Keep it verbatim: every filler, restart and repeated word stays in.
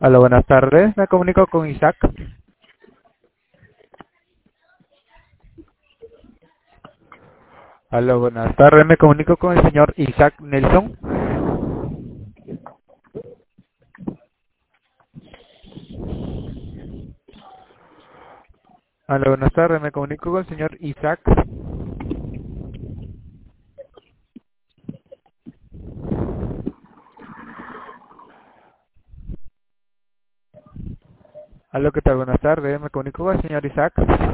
Hola, buenas tardes. Me comunico con Isaac. Hola, buenas tardes. Me comunico con el señor Isaac Nelson. Hola, buenas tardes. Me comunico con el señor Isaac. Hola, ¿qué tal? Buenas tardes. Me comunico con el señor Isaac.